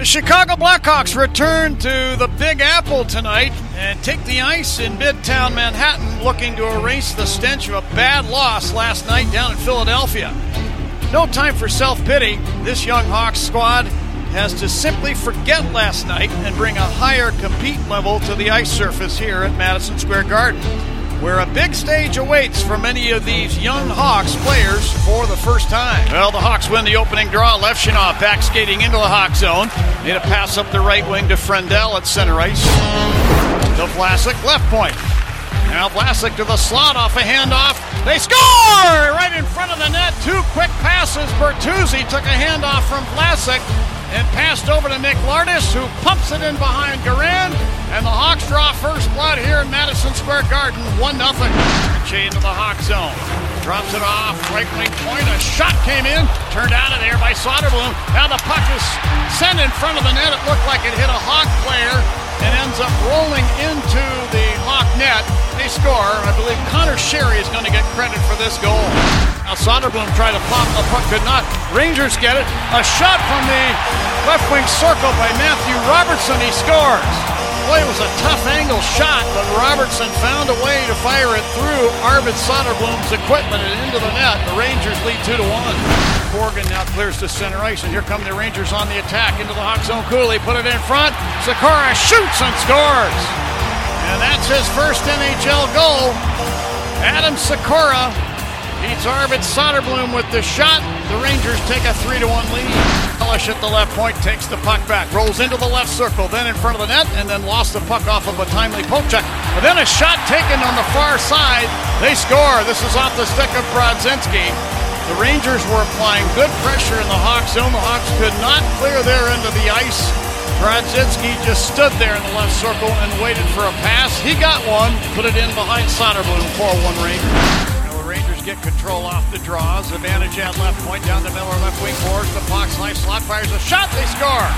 Chicago Blackhawks return to the Big Apple tonight and take the ice in Midtown Manhattan, looking to erase the stench of a bad loss last night down in Philadelphia. No time for self-pity. This young Hawks squad has to simply forget last night and bring a higher compete level to the ice surface here at Madison Square Garden, where a big stage awaits for many of these young Hawks players for the first time. Well, the Hawks win the opening draw. Levshunov back skating into the Hawk zone. Made a pass up the right wing to Frendel at center ice. To Vlasic, left point. Now Vlasic to the slot off a handoff. They score! Right in front of the net. Two quick passes. Bertuzzi took a handoff from Vlasic and passed over to Nick Lardis, who pumps it in behind Garand, and the Hawks draw first blood here in Madison Square Garden, 1-0. Shea into the Hawk zone, drops it off, right wing point, a shot came in, turned out of there by Soderblom. Now the puck is sent in front of the net. It looked like it hit a Hawk player and ends up rolling into the Hawk net. They score. I believe Connor Sherry is going to get credit for this goal. Now Soderblom tried to pop, the puck could not. Rangers get it. A shot from the left wing circle by Matthew Robertson. He scores. Boy, it was a tough angle shot, but Robertson found a way to fire it through Arvid Soderblom's equipment and into the net. The Rangers lead 2-1. Corgan now clears to center ice, and here come the Rangers on the attack into the Hawk zone. Cooley put it in front. Sikora shoots and scores. And that's his first NHL goal. Adam Sikora beats Arvid Soderblom with the shot. The Rangers take a 3-1 lead. Elish at the left point takes the puck back, rolls into the left circle, then in front of the net, and then lost the puck off of a timely poke check. But then a shot taken on the far side. They score. This is off the stick of Brodzinski. The Rangers were applying good pressure in the Hawks zone. The Hawks could not clear their end of the ice. Brodzinski just stood there in the left circle and waited for a pass. He got one, put it in behind Soderblom, 4-1 Rangers. Now the Rangers get control off the draws. Advantage at left point, down the Miller left wing forwards. The Fox high slot fires a shot. They score.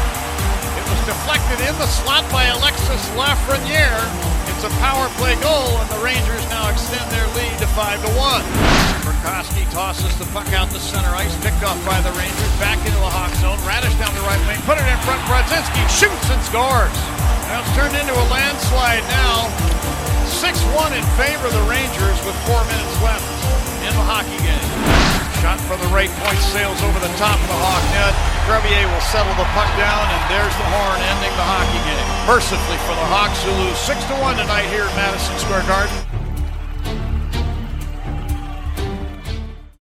It was deflected in the slot by Alexis Lafreniere. It's a power play goal, and the Rangers now extend their lead to 5-1. Burkowski tosses the puck out to center ice, picked off by the Rangers, back into the Hawk zone. Radish down the right wing, put it in front. Brodzinski shoots and scores. Now it's turned into a landslide now. 6-1 in favor of the Rangers with 4 minutes left in the hockey game. Shot for the right point, sails over the top of the Hawk net. Crevier will settle the puck down, and there's the horn ending the hockey game. Mercifully for the Hawks, who lose 6-1 tonight here at Madison Square Garden.